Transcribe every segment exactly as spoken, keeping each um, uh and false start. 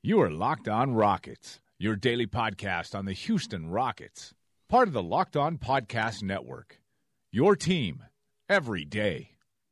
You are Locked On Rockets, your daily podcast on the Houston Rockets, part of the Locked On Podcast Network. Your team every day.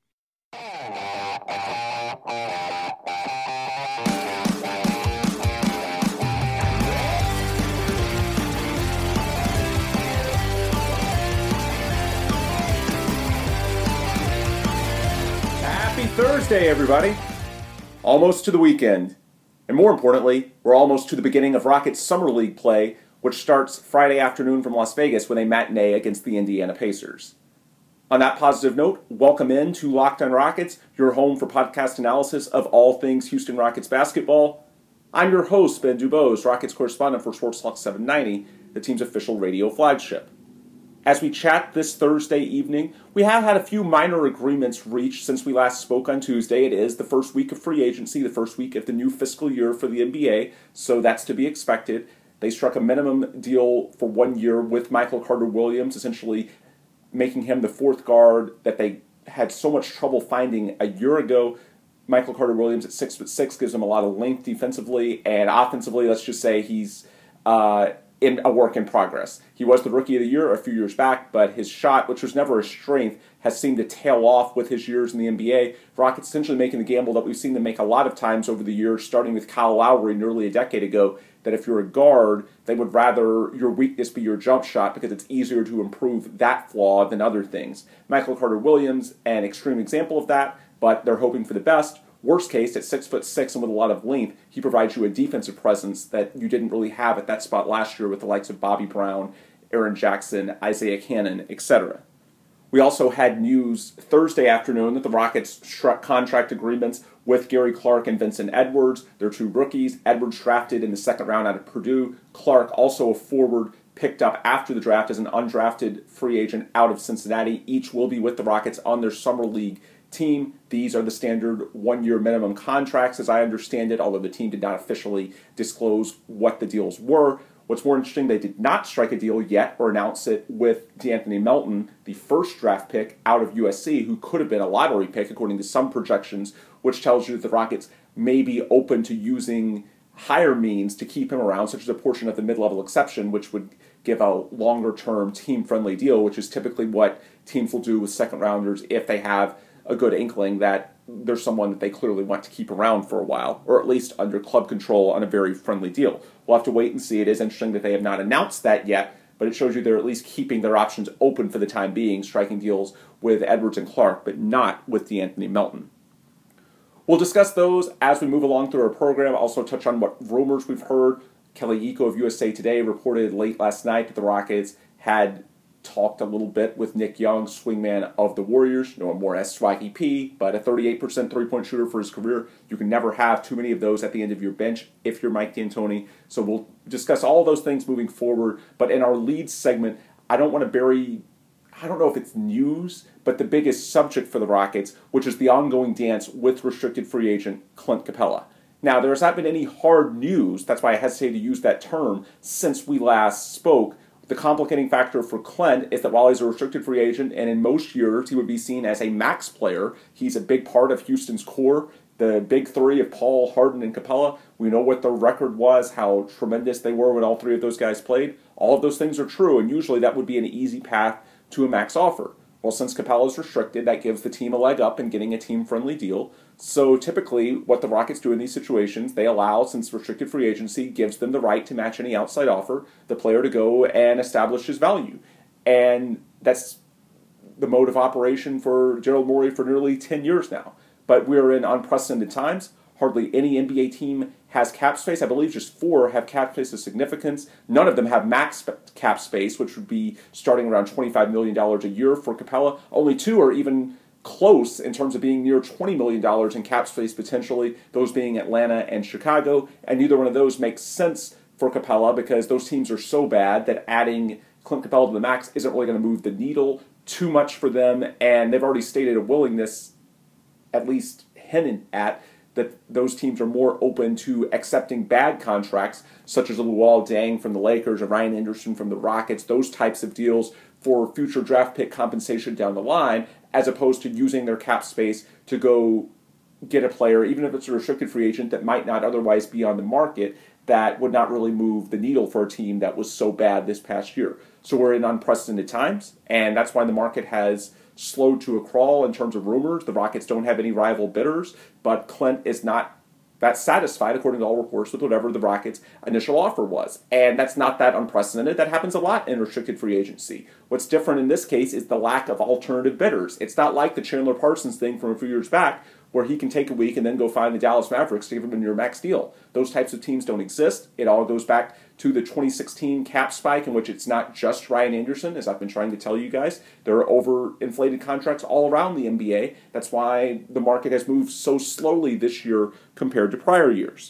Happy Thursday, everybody. Almost to the weekend. And more importantly, we're almost to the beginning of Rockets Summer League play, which starts Friday afternoon from Las Vegas with a matinee against the Indiana Pacers. On that positive note, welcome in to Locked On Rockets, your home for podcast analysis of all things Houston Rockets basketball. I'm your host, Ben Dubose, Rockets correspondent for Sports Talk seven ninety, the team's official radio flagship. As we chat this Thursday evening, we have had a few minor agreements reached since we last spoke on Tuesday. It is the first week of free agency, the first week of the new fiscal year for the N B A, so that's to be expected. They struck a minimum deal for one year with Michael Carter-Williams, essentially making him the fourth guard that they had so much trouble finding a year ago. Michael Carter-Williams at six foot six gives him a lot of length defensively, and offensively, let's just say he's uh, in a work in progress. He was the Rookie of the Year a few years back, but his shot, which was never a strength, has seemed to tail off with his years in the N B A. Rockets essentially making the gamble that we've seen them make a lot of times over the years, starting with Kyle Lowry nearly a decade ago, that if you're a guard, they would rather your weakness be your jump shot because it's easier to improve that flaw than other things. Michael Carter-Williams, an extreme example of that, but they're hoping for the best. Worst case, at six foot six and with a lot of length, he provides you a defensive presence that you didn't really have at that spot last year with the likes of Bobby Brown, Aaron Jackson, Isaiah Cannon, et cetera. We also had news Thursday afternoon that the Rockets struck contract agreements with Gary Clark and Vincent Edwards. They're two rookies. Edwards drafted in the second round out of Purdue. Clark, also a forward, picked up after the draft as an undrafted free agent out of Cincinnati. Each will be with the Rockets on their summer league team. These are the standard one-year minimum contracts, as I understand it, although the team did not officially disclose what the deals were. What's more interesting, they did not strike a deal yet or announce it with DeAnthony Melton, the first draft pick out of U S C, who could have been a lottery pick according to some projections, which tells you that the Rockets may be open to using higher means to keep him around, such as a portion of the mid-level exception, which would give a longer-term team-friendly deal, which is typically what teams will do with second-rounders if they have a good inkling that there's someone that they clearly want to keep around for a while, or at least under club control on a very friendly deal. We'll have to wait and see. It is interesting that they have not announced that yet, but it shows you they're at least keeping their options open for the time being, striking deals with Edwards and Clark, but not with DeAnthony Melton. We'll discuss those as we move along through our program. Also touch on what rumors we've heard. Kelly Iko of U S A Today reported late last night that the Rockets had talked a little bit with Nick Young, swingman of the Warriors, known more as Swaggy P, but a thirty-eight percent three-point shooter for his career. You can never have too many of those at the end of your bench if you're Mike D'Antoni. So we'll discuss all those things moving forward. But in our lead segment, I don't want to bury, I don't know if it's news, but the biggest subject for the Rockets, which is the ongoing dance with restricted free agent Clint Capella. Now, there has not been any hard news, that's why I hesitate to use that term, since we last spoke. The complicating factor for Clint is that while he's a restricted free agent, and in most years he would be seen as a max player, he's a big part of Houston's core. The big three of Paul, Harden, and Capella, we know what their record was, how tremendous they were when all three of those guys played. All of those things are true, and usually that would be an easy path to a max offer. Well, since Capella is restricted, that gives the team a leg up in getting a team-friendly deal. So typically, what the Rockets do in these situations, they allow, since restricted free agency gives them the right to match any outside offer, the player to go and establish his value. And that's the mode of operation for Daryl Morey for nearly ten years now. But we're in unprecedented times. Hardly any N B A team has cap space. I believe just four have cap space of significance. None of them have max cap space, which would be starting around twenty-five million dollars a year for Capella. Only two are even close in terms of being near twenty million dollars in cap space potentially, those being Atlanta and Chicago. And neither one of those makes sense for Capella because those teams are so bad that adding Clint Capella to the max isn't really going to move the needle too much for them. And they've already stated a willingness, at least hinted at, that those teams are more open to accepting bad contracts, such as a Luol Deng from the Lakers or Ryan Anderson from the Rockets, those types of deals for future draft pick compensation down the line, as opposed to using their cap space to go get a player, even if it's a restricted free agent that might not otherwise be on the market, that would not really move the needle for a team that was so bad this past year. So we're in unprecedented times, and that's why the market has slowed to a crawl in terms of rumors. The Rockets don't have any rival bidders, but Clint is not that satisfied, according to all reports, with whatever the Rockets' initial offer was. And that's not that unprecedented. That happens a lot in restricted free agency. What's different in this case is the lack of alternative bidders. It's not like the Chandler Parsons thing from a few years back, where he can take a week and then go find the Dallas Mavericks to give him a near max deal. Those types of teams don't exist. It all goes back to the twenty sixteen cap spike, in which it's not just Ryan Anderson, as I've been trying to tell you guys. There are overinflated contracts all around the N B A. That's why the market has moved so slowly this year compared to prior years.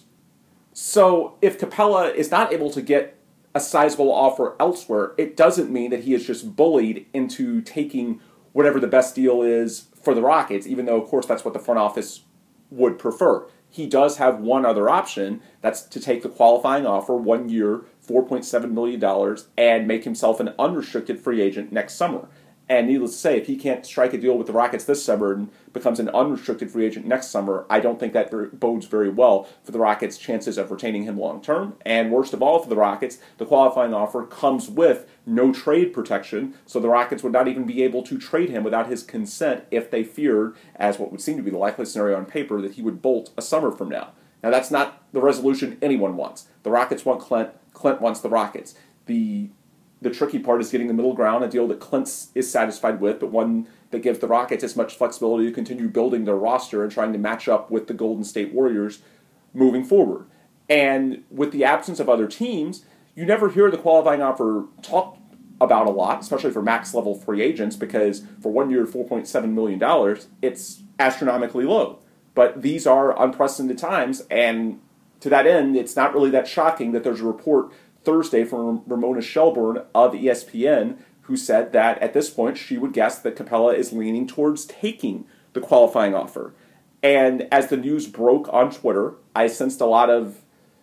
So if Capella is not able to get a sizable offer elsewhere, it doesn't mean that he is just bullied into taking whatever the best deal is for the Rockets, even though, of course, that's what the front office would prefer. He does have one other option. That's to take the qualifying offer, one year, four point seven million dollars, and make himself an unrestricted free agent next summer. And needless to say, if he can't strike a deal with the Rockets this summer and becomes an unrestricted free agent next summer, I don't think that bodes very well for the Rockets' chances of retaining him long term. And worst of all for the Rockets, the qualifying offer comes with no trade protection, so the Rockets would not even be able to trade him without his consent if they feared, as what would seem to be the likely scenario on paper, that he would bolt a summer from now. Now, that's not the resolution anyone wants. The Rockets want Clint. Clint wants the Rockets. The The tricky part is getting the middle ground, a deal that Clint is satisfied with, but one that gives the Rockets as much flexibility to continue building their roster and trying to match up with the Golden State Warriors moving forward. And with the absence of other teams, you never hear the qualifying offer talked about a lot, especially for max-level free agents, because for one year, four point seven million dollars, it's astronomically low. But these are unprecedented times, and to that end, it's not really that shocking that there's a report Thursday from Ramona Shelburne of E S P N, who said that at this point she would guess that Capella is leaning towards taking the qualifying offer. And as the news broke on Twitter, I sensed a lot of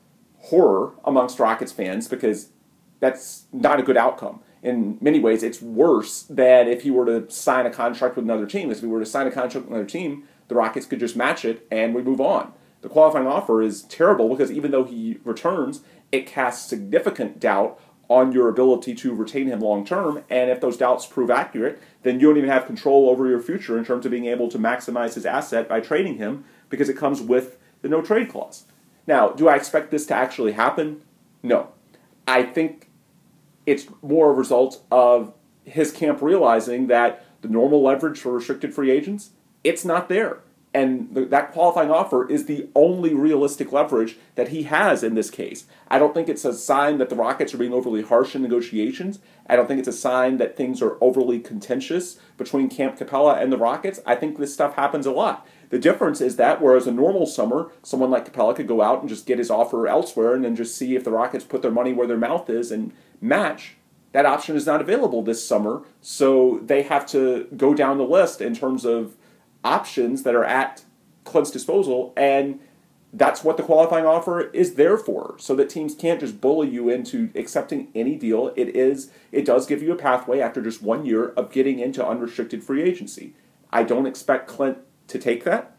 horror amongst Rockets fans because that's not a good outcome. In many ways, it's worse than if he were to sign a contract with another team. If he were to sign a contract with another team, the Rockets could just match it and we move on. The qualifying offer is terrible because even though he returns, it casts significant doubt on your ability to retain him long term, and if those doubts prove accurate, then you don't even have control over your future in terms of being able to maximize his asset by trading him because it comes with the no-trade clause. Now, do I expect this to actually happen? No. I think it's more a result of his camp realizing that the normal leverage for restricted free agents, it's not there. And th- that qualifying offer is the only realistic leverage that he has in this case. I don't think it's a sign that the Rockets are being overly harsh in negotiations. I don't think it's a sign that things are overly contentious between Camp Capella and the Rockets. I think this stuff happens a lot. The difference is that whereas a normal summer, someone like Capella could go out and just get his offer elsewhere and then just see if the Rockets put their money where their mouth is and match, that option is not available this summer. So they have to go down the list in terms of options that are at Clint's disposal, and that's what the qualifying offer is there for, so that teams can't just bully you into accepting any deal. It is, it does give you a pathway after just one year of getting into unrestricted free agency. I don't expect Clint to take that.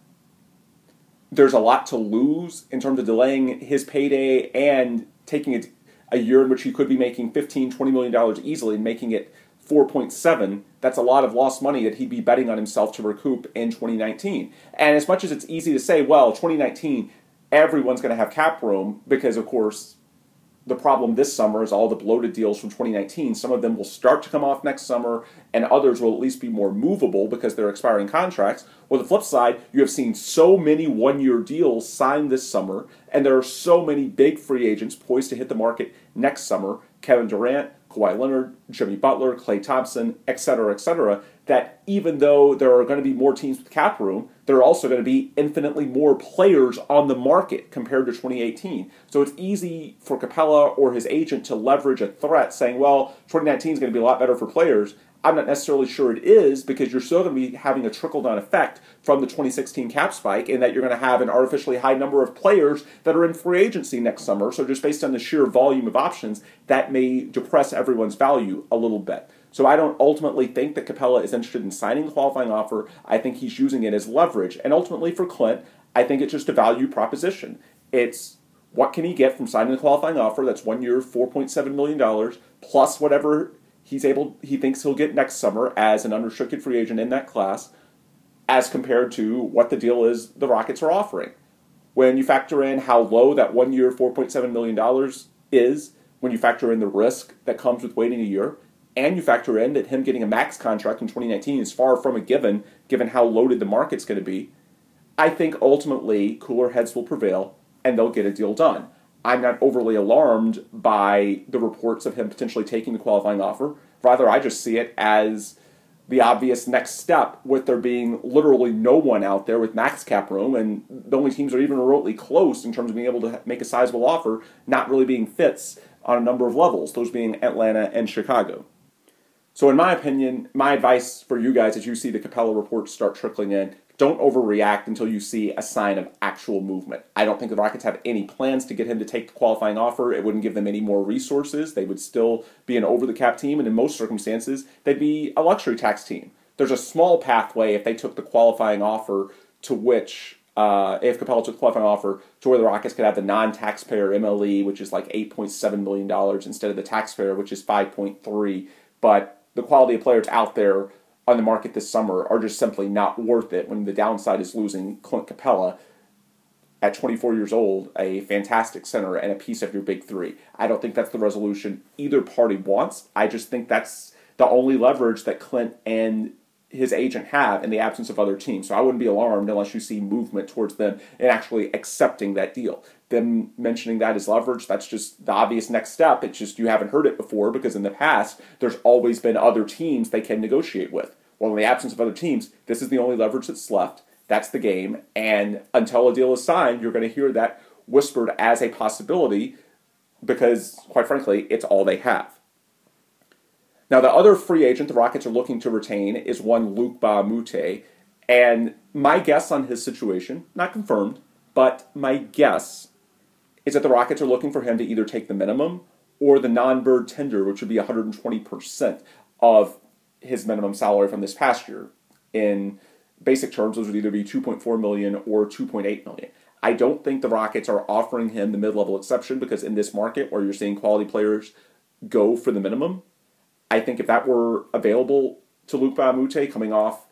There's a lot to lose in terms of delaying his payday and taking a, a year in which he could be making fifteen, twenty million dollars easily and making it four point seven, that's a lot of lost money that he'd be betting on himself to recoup in twenty nineteen. And as much as it's easy to say, well, twenty nineteen, everyone's going to have cap room because, of course, the problem this summer is all the bloated deals from twenty nineteen. Some of them will start to come off next summer, and others will at least be more movable because they're expiring contracts. Well, the flip side, you have seen so many one-year deals signed this summer, and there are so many big free agents poised to hit the market next summer. Kevin Durant, Kawhi Leonard, Jimmy Butler, Klay Thompson, et cetera, et cetera, that even though there are going to be more teams with cap room, there are also going to be infinitely more players on the market compared to twenty eighteen. So it's easy for Capella or his agent to leverage a threat saying, well, twenty nineteen is going to be a lot better for players. I'm not necessarily sure it is, because you're still going to be having a trickle-down effect from the twenty sixteen cap spike, in that you're going to have an artificially high number of players that are in free agency next summer. So just based on the sheer volume of options, that may depress everyone's value a little bit. So I don't ultimately think that Capella is interested in signing the qualifying offer. I think he's using it as leverage. And ultimately for Clint, I think it's just a value proposition. It's what can he get from signing the qualifying offer? That's one year, four point seven million dollars, plus whatever he's able, he thinks he'll get next summer as an unrestricted free agent in that class, as compared to what the deal is the Rockets are offering. When you factor in how low that one year, four point seven million dollars is, when you factor in the risk that comes with waiting a year, and you factor in that him getting a max contract in twenty nineteen is far from a given, given how loaded the market's going to be, I think ultimately cooler heads will prevail and they'll get a deal done. I'm not overly alarmed by the reports of him potentially taking the qualifying offer. Rather, I just see it as the obvious next step, with there being literally no one out there with max cap room, and the only teams that are even remotely close in terms of being able to make a sizable offer not really being fits on a number of levels, those being Atlanta and Chicago. So in my opinion, my advice for you guys as you see the Capella reports start trickling in, don't overreact until you see a sign of actual movement. I don't think the Rockets have any plans to get him to take the qualifying offer. It wouldn't give them any more resources. They would still be an over-the-cap team, and in most circumstances, they'd be a luxury tax team. There's a small pathway if they took the qualifying offer to which, uh, if Capella took the qualifying offer, to where the Rockets could have the non-taxpayer M L E, which is like eight point seven million dollars, instead of the taxpayer, which is five point three. But the quality of players out there on the market this summer are just simply not worth it when the downside is losing Clint Capella at twenty-four years old, a fantastic center and a piece of your big three. I don't think that's the resolution either party wants. I just think that's the only leverage that Clint and his agent have in the absence of other teams. So I wouldn't be alarmed unless you see movement towards them and actually accepting that deal. Them mentioning that as leverage, that's just the obvious next step. It's just you haven't heard it before because in the past, there's always been other teams they can negotiate with. Well, in the absence of other teams, this is the only leverage that's left. That's the game. And until a deal is signed, you're going to hear that whispered as a possibility because, quite frankly, it's all they have. Now, the other free agent the Rockets are looking to retain is one Luc Mbah a Moute. And my guess on his situation, not confirmed, but my guess is that the Rockets are looking for him to either take the minimum or the non-bird tender, which would be one hundred twenty percent of his minimum salary from this past year. In basic terms, those would either be two point four million dollars or two point eight million dollars. I don't think the Rockets are offering him the mid-level exception because in this market where you're seeing quality players go for the minimum, I think if that were available to Luc Mbah a Moute coming off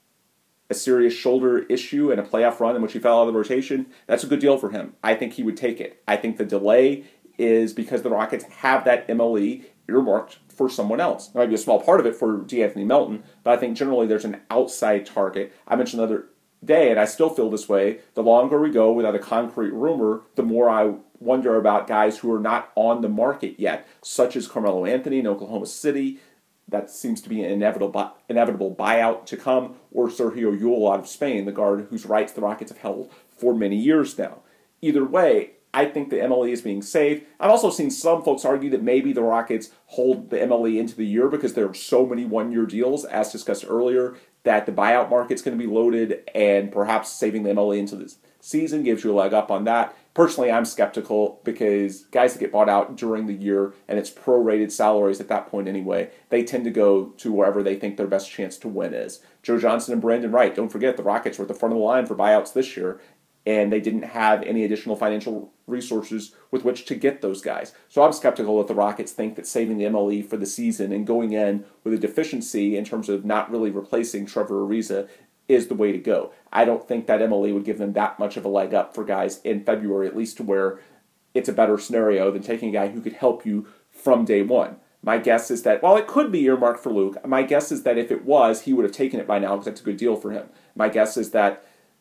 a serious shoulder issue and a playoff run in which he fell out of the rotation, that's a good deal for him. I think he would take it. I think the delay is because the Rockets have that M L E earmarked for someone else. There might be a small part of it for De'Anthony Melton, but I think generally there's an outside target. I mentioned the other day, and I still feel this way, the longer we go without a concrete rumor, the more I wonder about guys who are not on the market yet, such as Carmelo Anthony in Oklahoma City. That seems to be an inevitable inevitable buyout to come, or Sergio Llull out of Spain, the guard whose rights the Rockets have held for many years now. Either way, I think the M L E is being saved. I've also seen some folks argue that maybe the Rockets hold the M L E into the year because there are so many one-year deals, as discussed earlier, that the buyout market's going to be loaded, and perhaps saving the M L E into this season gives you a leg up on that. Personally, I'm skeptical because guys that get bought out during the year, and it's prorated salaries at that point anyway, they tend to go to wherever they think their best chance to win is. Joe Johnson and Brandon Wright, don't forget, the Rockets were at the front of the line for buyouts this year, and they didn't have any additional financial resources with which to get those guys. So I'm skeptical that the Rockets think that saving the M L E for the season and going in with a deficiency in terms of not really replacing Trevor Ariza is the way to go. I don't think that M L E would give them that much of a leg up for guys in February, at least to where it's a better scenario than taking a guy who could help you from day one. My guess is that, while it could be earmarked for Luke, my guess is that if it was, he would have taken it by now because that's a good deal for him. My guess is that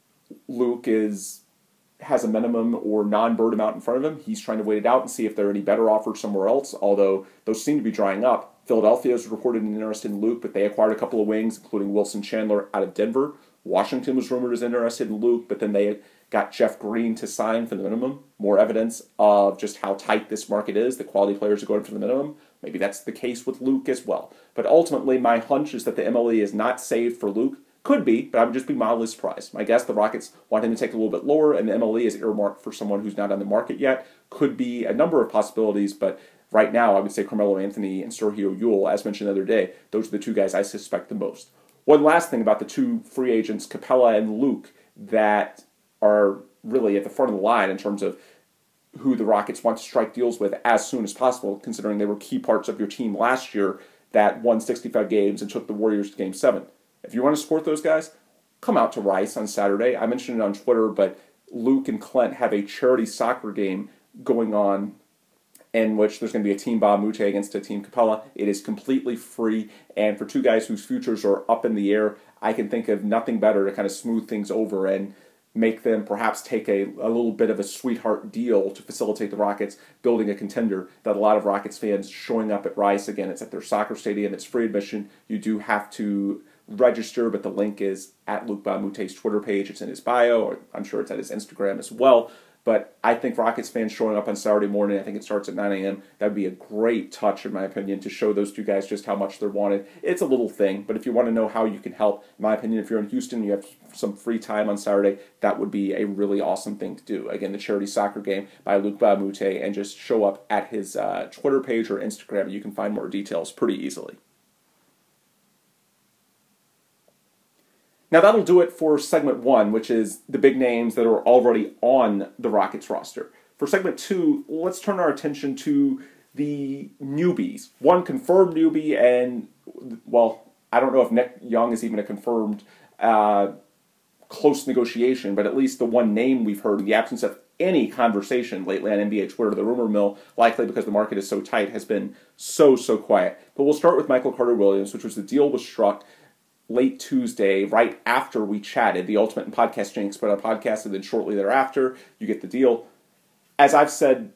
Luke is has a minimum or non-bird amount in front of him. He's trying to wait it out and see if there are any better offers somewhere else, although those seem to be drying up. Philadelphia has reported an interest in Luke, but they acquired a couple of wings, including Wilson Chandler out of Denver. Washington was rumored as interested in Luke, but then they got Jeff Green to sign for the minimum. More evidence of just how tight this market is. The quality players are going for the minimum. Maybe that's the case with Luke as well. But ultimately, my hunch is that the M L E is not saved for Luke. Could be, but I would just be mildly surprised. My guess, the Rockets want him to take a little bit lower, and the M L E is earmarked for someone who's not on the market yet. Could be a number of possibilities, but right now, I would say Carmelo Anthony and Sergio Llull, as mentioned the other day, those are the two guys I suspect the most. One last thing about the two free agents, Capella and Luke, that are really at the front of the line in terms of who the Rockets want to strike deals with as soon as possible, considering they were key parts of your team last year that won sixty-five games and took the Warriors to Game seven. If you want to support those guys, come out to Rice on Saturday. I mentioned it on Twitter, but Luke and Clint have a charity soccer game going on in which there's going to be a Team Ba Mute against a Team Capella. It is completely free, and for two guys whose futures are up in the air, I can think of nothing better to kind of smooth things over and make them perhaps take a, a little bit of a sweetheart deal to facilitate the Rockets building a contender that a lot of Rockets fans showing up at Rice. Again, it's at their soccer stadium. It's free admission. You do have to register, but the link is at Luke Ba Mute's Twitter page. It's in his bio, or I'm sure it's at his Instagram as well. But I think Rockets fans showing up on Saturday morning, I think it starts at nine a.m., that would be a great touch, in my opinion, to show those two guys just how much they're wanted. It's a little thing, but if you want to know how you can help, in my opinion, if you're in Houston and you have some free time on Saturday, that would be a really awesome thing to do. Again, the charity soccer game by Luke Ba Mute, and just show up at his uh, Twitter page or Instagram. You can find more details pretty easily. Now that'll do it for segment one, which is the big names that are already on the Rockets roster. For segment two, let's turn our attention to the newbies. One confirmed newbie, and, well, I don't know if Nick Young is even a confirmed uh, close negotiation, but at least the one name we've heard in the absence of any conversation lately on N B A Twitter, the rumor mill, likely because the market is so tight, has been so, so quiet. But we'll start with Michael Carter-Williams, which was the deal was struck late Tuesday, right after we chatted, the Ultimate and Podcast Jinx put out a podcast, and then shortly thereafter, you get the deal. As I've said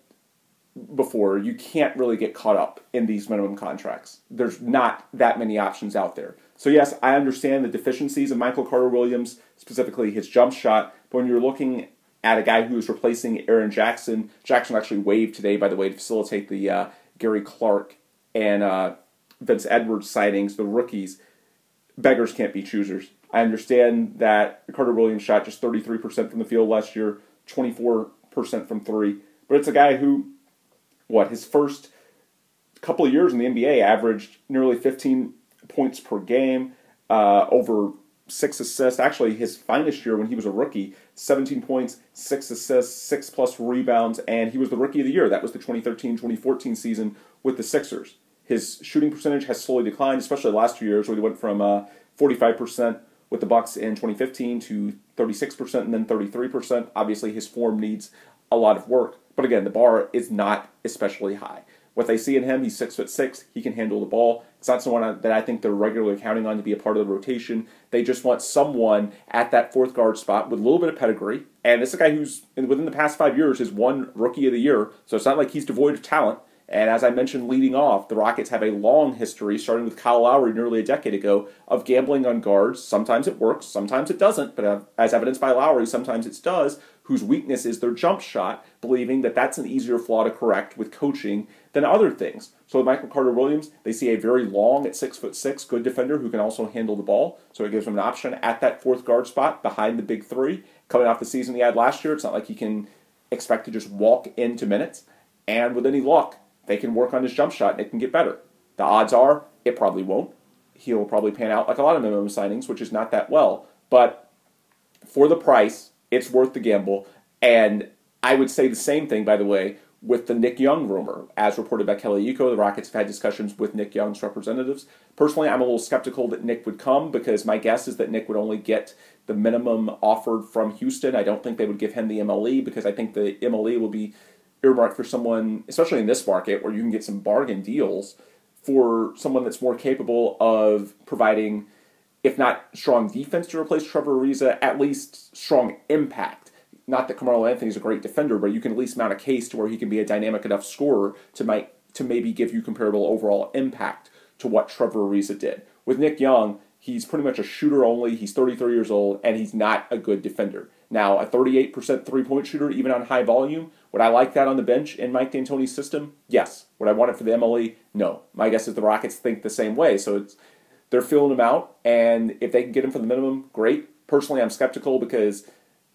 before, you can't really get caught up in these minimum contracts. There's not that many options out there. So yes, I understand the deficiencies of Michael Carter-Williams, specifically his jump shot, but when you're looking at a guy who is replacing Aaron Jackson, Jackson actually waived today, by the way, to facilitate the uh, Gary Clark and uh, Vince Edwards sightings, the rookies. Beggars can't be choosers. I understand that Carter Williams shot just thirty-three percent from the field last year, twenty-four percent from three. But it's a guy who, what, his first couple of years in the N B A averaged nearly fifteen points per game, uh, over six assists. Actually, his finest year when he was a rookie, seventeen points, six assists, six plus rebounds, and he was the Rookie of the Year. That was the twenty thirteen twenty fourteen season with the Sixers. His shooting percentage has slowly declined, especially the last two years, where he went from uh, forty-five percent with the Bucks in twenty fifteen to thirty-six percent and then thirty-three percent. Obviously, his form needs a lot of work. But again, the bar is not especially high. What they see in him, he's six foot six. He can handle the ball. It's not someone that I think they're regularly counting on to be a part of the rotation. They just want someone at that fourth guard spot with a little bit of pedigree. And this is a guy who's, within the past five years, has won Rookie of the Year. So it's not like he's devoid of talent. And as I mentioned leading off, the Rockets have a long history, starting with Kyle Lowry nearly a decade ago, of gambling on guards. Sometimes it works, sometimes it doesn't, but as evidenced by Lowry, sometimes it does, whose weakness is their jump shot, believing that that's an easier flaw to correct with coaching than other things. So with Michael Carter-Williams, they see a very long, at six foot six, good defender who can also handle the ball. So it gives them an option at that fourth guard spot behind the big three. Coming off the season he had last year, it's not like he can expect to just walk into minutes. And with any luck, they can work on his jump shot and it can get better. The odds are it probably won't. He'll probably pan out like a lot of minimum signings, which is not that well. But for the price, it's worth the gamble. And I would say the same thing, by the way, with the Nick Young rumor. As reported by Kelly Iko, the Rockets have had discussions with Nick Young's representatives. Personally, I'm a little skeptical that Nick would come because my guess is that Nick would only get the minimum offered from Houston. I don't think they would give him the M L E because I think the M L E will be earmarked for someone, especially in this market, where you can get some bargain deals for someone that's more capable of providing, if not strong defense to replace Trevor Ariza, at least strong impact. Not that Carmelo Anthony's a great defender, but you can at least mount a case to where he can be a dynamic enough scorer to might, to maybe give you comparable overall impact to what Trevor Ariza did. With Nick Young, he's pretty much a shooter only. He's thirty-three years old, and he's not a good defender. Now, a thirty-eight percent three-point shooter, even on high volume, would I like that on the bench in Mike D'Antoni's system? Yes. Would I want it for the M L E? No. My guess is the Rockets think the same way, so it's they're filling him out, and if they can get him for the minimum, great. Personally, I'm skeptical because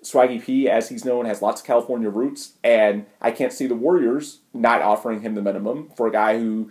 Swaggy P, as he's known, has lots of California roots, and I can't see the Warriors not offering him the minimum for a guy who,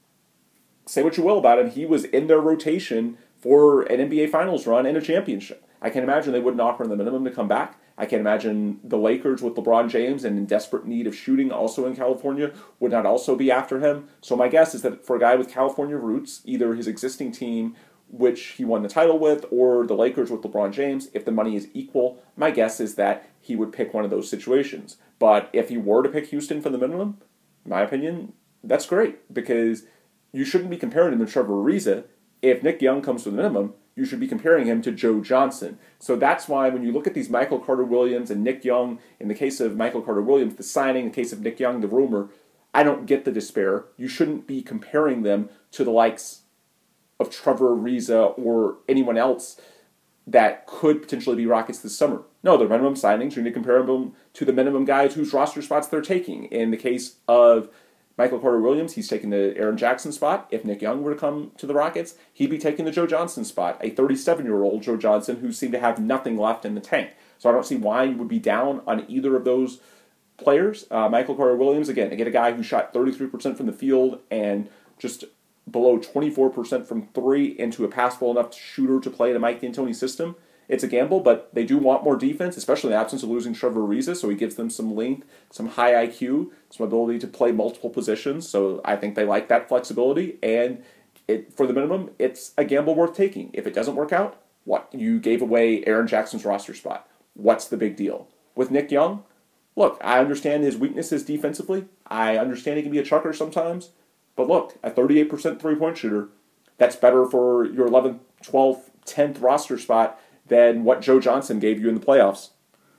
say what you will about him, he was in their rotation for an N B A Finals run and a championship. I can't imagine they wouldn't offer him the minimum to come back. I can't imagine the Lakers with LeBron James and in desperate need of shooting also in California would not also be after him. So my guess is that for a guy with California roots, either his existing team, which he won the title with, or the Lakers with LeBron James, if the money is equal, my guess is that he would pick one of those situations. But if he were to pick Houston for the minimum, in my opinion, that's great, because you shouldn't be comparing him to Trevor Ariza. If Nick Young comes to the minimum, you should be comparing him to Joe Johnson. So that's why when you look at these Michael Carter-Williams and Nick Young, in the case of Michael Carter-Williams, the signing, in the case of Nick Young, the rumor, I don't get the despair. You shouldn't be comparing them to the likes of Trevor Ariza or anyone else that could potentially be Rockets this summer. No, they're minimum signings. You need to compare them to the minimum guys whose roster spots they're taking. In the case of Michael Carter-Williams, he's taking the Aaron Jackson spot. If Nick Young were to come to the Rockets, he'd be taking the Joe Johnson spot, a thirty-seven-year-old Joe Johnson who seemed to have nothing left in the tank. So I don't see why you would be down on either of those players. Uh, Michael Carter-Williams, again, to get a guy who shot thirty-three percent from the field and just below twenty-four percent from three into a passable enough shooter to play in a Mike D'Antoni system. It's a gamble, but they do want more defense, especially in the absence of losing Trevor Ariza, so he gives them some length, some high I Q, some ability to play multiple positions, so I think they like that flexibility, and it, for the minimum, it's a gamble worth taking. If it doesn't work out, what? You gave away Aaron Jackson's roster spot. What's the big deal? With Nick Young, look, I understand his weaknesses defensively. I understand he can be a chucker sometimes, but look, a thirty-eight percent three-point shooter, that's better for your eleventh, twelfth, tenth roster spot than what Joe Johnson gave you in the playoffs.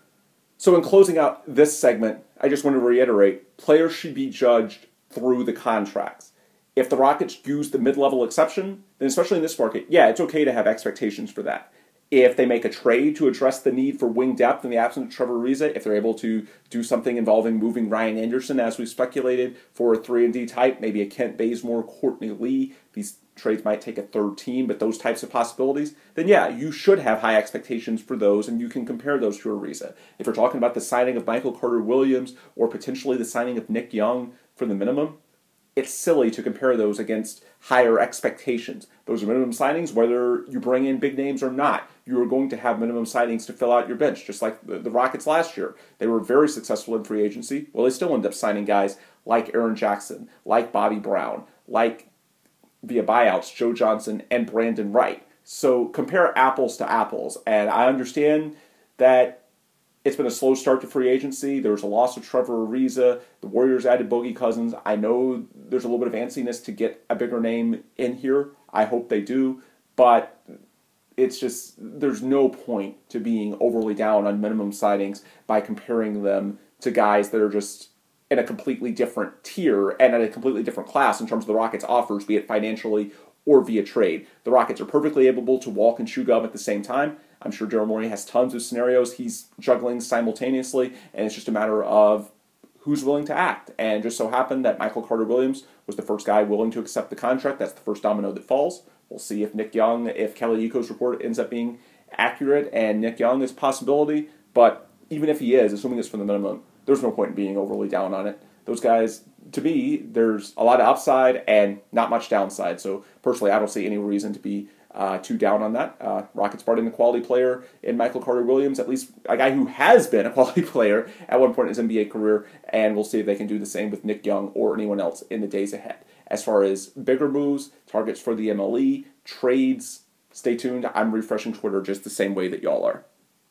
So in closing out this segment, I just want to reiterate, players should be judged through the contracts. If the Rockets use the mid-level exception, then especially in this market, yeah, it's okay to have expectations for that. If they make a trade to address the need for wing depth in the absence of Trevor Ariza, if they're able to do something involving moving Ryan Anderson, as we speculated, for a three and D type, maybe a Kent Bazemore, Courtney Lee, these trades might take a third team, but those types of possibilities, then yeah, you should have high expectations for those, and you can compare those to Ariza. If we're talking about the signing of Michael Carter-Williams, or potentially the signing of Nick Young for the minimum, it's silly to compare those against higher expectations. Those are minimum signings, whether you bring in big names or not. You are going to have minimum signings to fill out your bench, just like the, the Rockets last year. They were very successful in free agency. Well, they still end up signing guys like Aaron Jackson, like Bobby Brown, like via buyouts, Joe Johnson and Brandon Wright. So compare apples to apples. And I understand that it's been a slow start to free agency. There was a loss of Trevor Ariza. The Warriors added Boogie Cousins. I know there's a little bit of antsiness to get a bigger name in here. I hope they do. But it's just, there's no point to being overly down on minimum signings by comparing them to guys that are just in a completely different tier and at a completely different class in terms of the Rockets' offers, be it financially or via trade. The Rockets are perfectly able to walk and chew gum at the same time. I'm sure Daryl Morey has tons of scenarios he's juggling simultaneously, and it's just a matter of who's willing to act. And just so happened that Michael Carter-Williams was the first guy willing to accept the contract. That's the first domino that falls. We'll see if Nick Young, if Kelly Iko's report ends up being accurate, and Nick Young is a possibility. But even if he is, assuming it's for the minimum, there's no point in being overly down on it. Those guys, to me, there's a lot of upside and not much downside. So personally, I don't see any reason to be uh, too down on that. Uh, Rockets brought in a quality player in Michael Carter-Williams, at least a guy who has been a quality player at one point in his N B A career, and we'll see if they can do the same with Nick Young or anyone else in the days ahead. As far as bigger moves, targets for the M L E, trades, stay tuned. I'm refreshing Twitter just the same way that y'all are.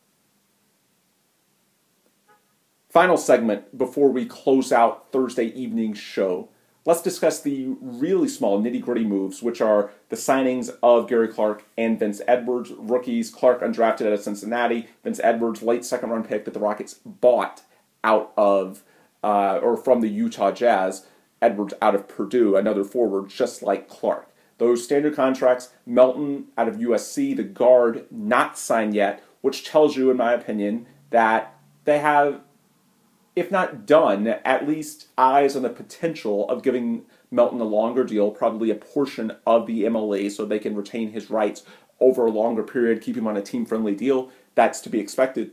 Final segment before we close out Thursday evening's show. Let's discuss the really small nitty-gritty moves, which are the signings of Gary Clark and Vince Edwards, rookies. Clark undrafted out of Cincinnati. Vince Edwards, late second-round pick that the Rockets bought out of, uh, or from the Utah Jazz. Edwards out of Purdue, another forward, just like Clark. Those standard contracts, Melton out of U S C, the guard, not signed yet, which tells you, in my opinion, that they have, if not done, at least eyes on the potential of giving Melton a longer deal, probably a portion of the M L E, so they can retain his rights over a longer period, keep him on a team-friendly deal. That's to be expected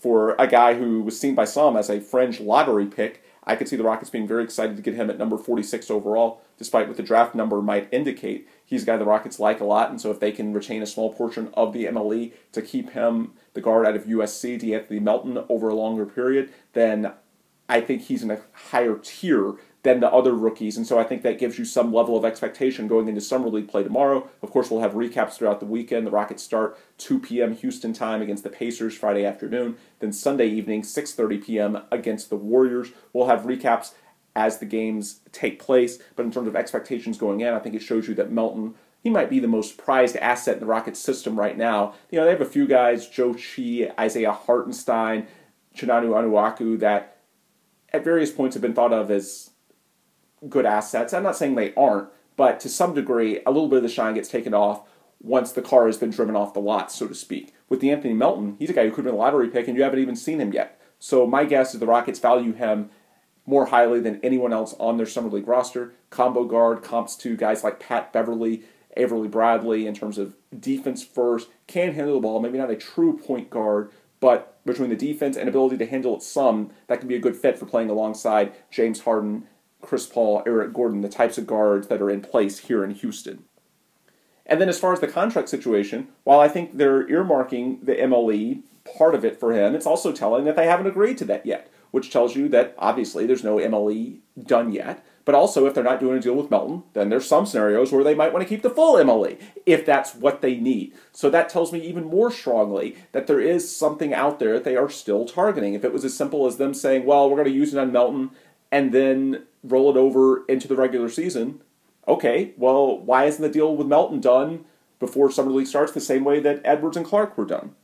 for a guy who was seen by some as a fringe lottery pick. I could see the Rockets being very excited to get him at number forty-six overall, despite what the draft number might indicate. He's a guy the Rockets like a lot, and so if they can retain a small portion of the M L E to keep him, the guard out of U S C, DeAnthony Melton, over a longer period, then I think he's in a higher tier than the other rookies, and so I think that gives you some level of expectation going into Summer League play tomorrow. Of course, we'll have recaps throughout the weekend. The Rockets start two p.m. Houston time against the Pacers Friday afternoon. Then Sunday evening, six thirty p.m. against the Warriors. We'll have recaps as the games take place, but in terms of expectations going in, I think it shows you that Melton, he might be the most prized asset in the Rockets system right now. You know, they have a few guys, Joe Chi, Isaiah Hartenstein, Chinanu Onuaku, that at various points have been thought of as good assets. I'm not saying they aren't, but to some degree, a little bit of the shine gets taken off once the car has been driven off the lot, so to speak. With DeAnthony Melton, he's a guy who could have been a lottery pick, and you haven't even seen him yet. So my guess is the Rockets value him more highly than anyone else on their Summer League roster. Combo guard, comps to guys like Pat Beverly, Avery Bradley in terms of defense first, can handle the ball, maybe not a true point guard, but between the defense and ability to handle it some, that can be a good fit for playing alongside James Harden, Chris Paul, Eric Gordon, the types of guards that are in place here in Houston. And then as far as the contract situation, while I think they're earmarking the M L E part of it for him, it's also telling that they haven't agreed to that yet, which tells you that obviously there's no M L E done yet. But also, if they're not doing a deal with Melton, then there's some scenarios where they might want to keep the full M L E, if that's what they need. So that tells me even more strongly that there is something out there that they are still targeting. If it was as simple as them saying, well, we're going to use it on Melton and then roll it over into the regular season, okay, well, why isn't the deal with Melton done before Summer League starts the same way that Edwards and Clark were done?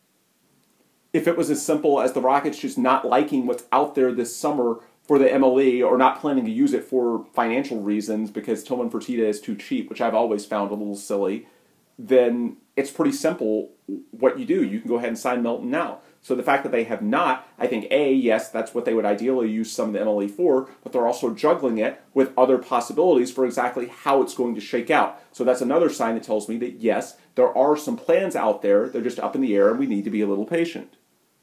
If it was as simple as the Rockets just not liking what's out there this summer for the M L E or not planning to use it for financial reasons because Tillman Fertitta is too cheap, which I've always found a little silly, then it's pretty simple what you do. You can go ahead and sign Melton now. So the fact that they have not, I think, A, yes, that's what they would ideally use some of the M L E for, but they're also juggling it with other possibilities for exactly how it's going to shake out. So that's another sign that tells me that, yes, there are some plans out there. They're just up in the air, and we need to be a little patient.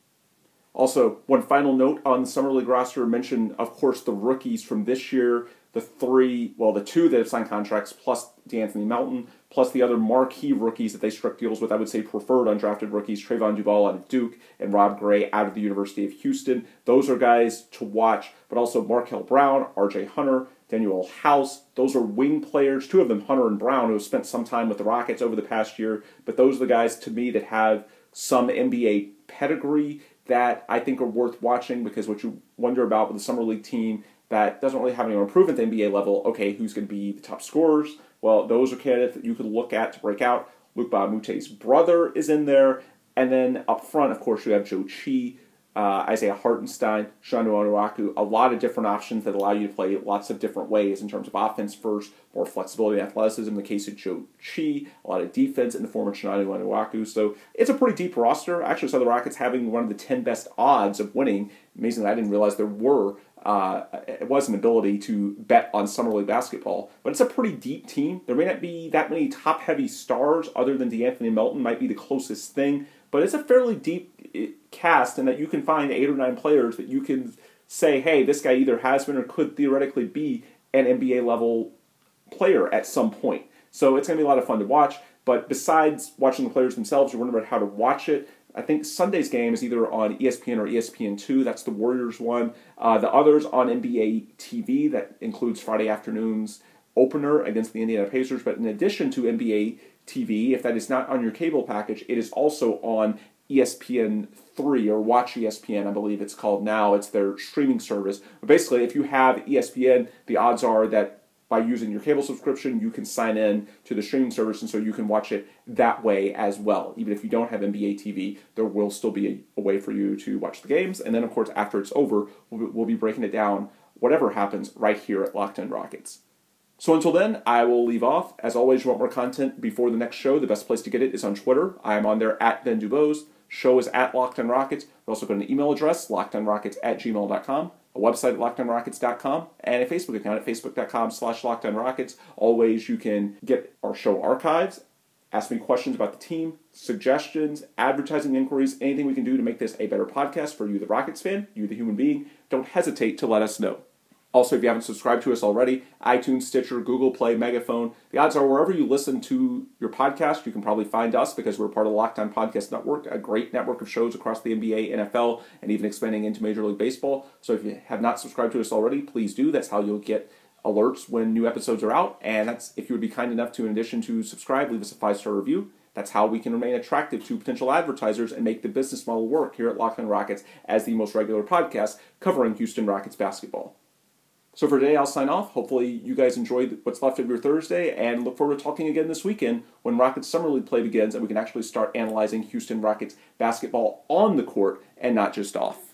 Also, one final note on the Summer League roster, mentioned, of course, the rookies from this year, the three, well, the two that have signed contracts, plus DeAnthony Melton, plus the other marquee rookies that they struck deals with, I would say preferred undrafted rookies, Trayvon Duval out of Duke and Rob Gray out of the University of Houston. Those are guys to watch, but also Markel Brown, R J Hunter, Daniel House. Those are wing players, two of them, Hunter and Brown, who have spent some time with the Rockets over the past year, but those are the guys, to me, that have some N B A pedigree that I think are worth watching, because what you wonder about with the Summer League team that doesn't really have anyone proven at the N B A level, okay, who's going to be the top scorers? Well, those are candidates that you could look at to break out. Luke Bamute's brother is in there. And then up front, of course, you have Joe Chi, uh, Isaiah Hartenstein, Chinanu Onuaku, a lot of different options that allow you to play lots of different ways in terms of offense first, more flexibility and athleticism in the case of Joe Chi, a lot of defense in the form of Chinanu Onuaku. So it's a pretty deep roster. I actually saw the Rockets having one of the ten best odds of winning. Amazingly, I didn't realize there were. Uh, it was an ability to bet on Summer League basketball, but it's a pretty deep team. There may not be that many top-heavy stars other than DeAnthony Melton, might be the closest thing, but it's a fairly deep cast in that you can find eight or nine players that you can say, hey, this guy either has been or could theoretically be an N B A-level player at some point. So it's going to be a lot of fun to watch, but besides watching the players themselves, you're wondering about how to watch it. I think Sunday's game is either on E S P N or E S P N two. That's the Warriors one. Uh, the others on N B A T V. That includes Friday afternoon's opener against the Indiana Pacers. But in addition to N B A T V, if that is not on your cable package, it is also on E S P N three, or Watch E S P N, I believe it's called now. It's their streaming service. But basically, if you have E S P N, the odds are that by using your cable subscription, you can sign in to the streaming service, and so you can watch it that way as well. Even if you don't have N B A T V, there will still be a, a way for you to watch the games. And then, of course, after it's over, we'll be, we'll be breaking it down, whatever happens, right here at Locked On Rockets. So until then, I will leave off. As always, you want more content before the next show, the best place to get it is on Twitter. I am on there at Ben Dubose. Show is at Locked On Rockets. We've also got an email address, lockedonrockets at gmail dot com. A website at locked on rockets dot com, and a Facebook account at facebook dot com slash locked on rockets. Always, you can get our show archives Ask me questions about the team, suggestions, advertising inquiries, anything we can do to make this a better podcast for you, the Rockets fan, you, the human being. Don't hesitate to let us know. Also, if you haven't subscribed to us already, iTunes, Stitcher, Google Play, Megaphone, the odds are wherever you listen to your podcast, you can probably find us because we're part of the Locked On Podcast Network, a great network of shows across the N B A, N F L, and even expanding into Major League Baseball. So if you have not subscribed to us already, please do. That's how you'll get alerts when new episodes are out. And that's if you would be kind enough to, in addition to subscribe, leave us a five-star review. That's how we can remain attractive to potential advertisers and make the business model work here at Locked On Rockets as the most regular podcast covering Houston Rockets basketball. So for today, I'll sign off. Hopefully you guys enjoyed what's left of your Thursday and look forward to talking again this weekend when Rockets Summer League play begins and we can actually start analyzing Houston Rockets basketball on the court and not just off.